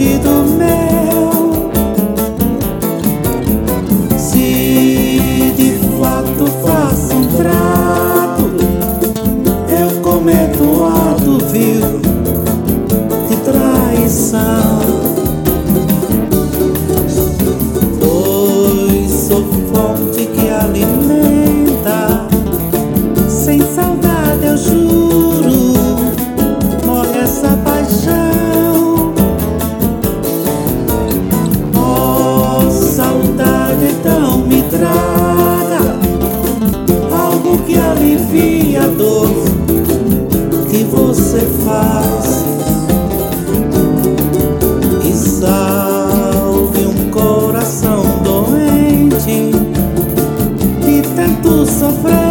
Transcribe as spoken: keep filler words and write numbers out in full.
sido meu. Se de fato faço um trato, eu cometo um ato vil de traição. Pois sou fonte que alimenta, sem saudade eu juro, morre essa paixão. Oh, saudade, então me traga algo que alivie a dor que você faz e salve um coração doente de tanto sofrer.